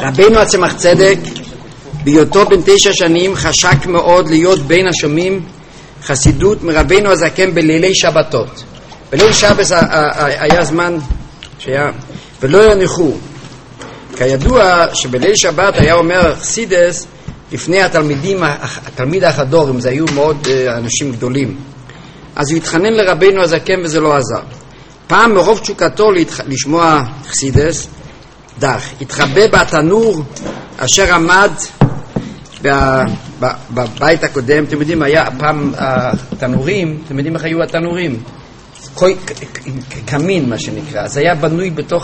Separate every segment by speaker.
Speaker 1: רבינו הצמח צדק בהיותו בן 9 שנים חשק מאוד להיות בין השומעים חסידות מרבינו הזקן בלילי שבתות. בליל שבת היה זמן שהיה ולא ינחו. כידוע שבליל שבת היה אומר חסידס לפני התלמיד החדורים, זה היו מאוד אנשים גדולים, אז הוא התחנן לרבינו הזקן וזה לא עזר. פעם מרוב תשוקתו לשמוע חסידס התחבא בתנור אשר עמד בבית הקודם. אתם יודעים, היה פעם התנורים, אתם יודעים איך היו התנורים? קמין מה שנקרא, זה היה בנוי בתוך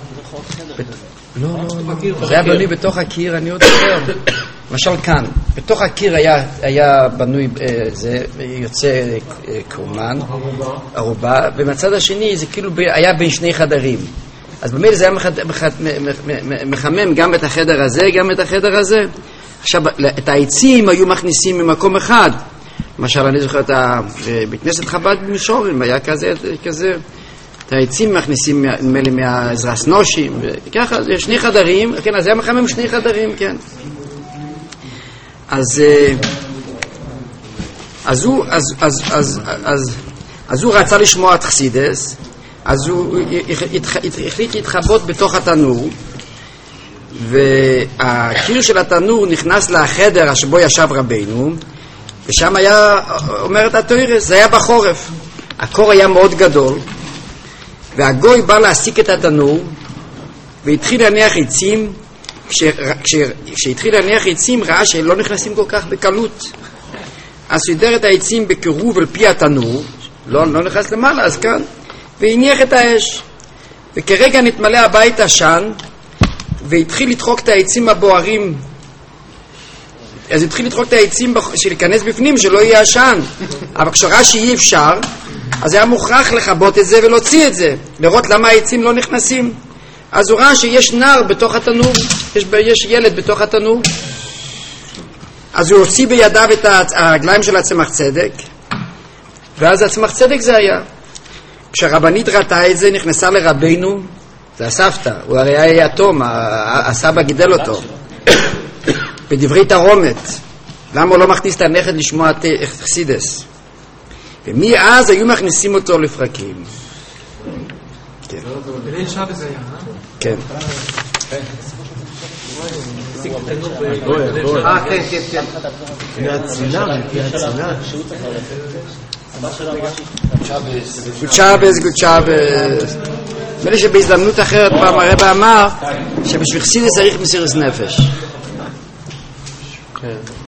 Speaker 1: זה היה בנוי בתוך הקיר, אני עוד זוכר, למשל כאן, בתוך הקיר היה בנוי, זה יוצא קרומן, ערובה, ומצד השני זה כאילו היה בין שני חדרים. אז באמת זה היה מחמם גם את החדר הזה, גם את החדר הזה. עכשיו, את העצים היו מכניסים ממקום אחד. למשל, אני זוכר את בית כנסת חב"ד במישורים, היה כזה, את העצים מכניסים מהעזרס נושים, וככה, זה שני חדרים, כן, אז היה מחמם שני חדרים, כן. אז הוא רצה לשמוע את חסידס, אז הוא החליט להתחבות בתוך התנור, והקיר של התנור נכנס לחדר שבו ישב רבינו, ושם היה, אומרת התוירס, זה היה בחורף, הקור היה מאוד גדול, והגוי בא להסיק את התנור והתחיל להניח עצים. כשהתחיל להניח עצים ראה שלא נכנסים כל כך בקלות, אז סידר את העצים בקירוב על פי התנור, לא נכנס למעלה, אז כאן, והניח את האש, וכרגע נתמלא הבית עשן, והתחיל לדחוק את העצים הבוערים. אז התחיל לדחוק את העצים שלהיכנס בפנים, שלא יהיה עשן. אבל כשראה שאי אפשר, אז היה מוכרח לחבות את זה ולהוציא את זה, לראות למה העצים לא נכנסים. אז הוא ראה שיש נער בתוך התנור, יש ילד בתוך התנור. אז הוא הוציא בידיו את הרגליים של הצמח צדק, ואז הצמח צדק זה היה. כשהרבנית ראתה את זה, נכנסה לרבינו, זה הסבתא, הוא הרי היה יתום, הסבא גידל אותו, בדברי תרומת, למה הוא לא מכניס את הנכד לשמוע את חסידס? ומאז היו מכניסים אותו לפרקים. כן. בליל שבת זה היה, כן.
Speaker 2: כן. מהצינה.
Speaker 1: גוד שבס. נדמה לי שבהזדמנות אחרת פעם הרב אמר שבשביל חסידס צריך מסירות נפש.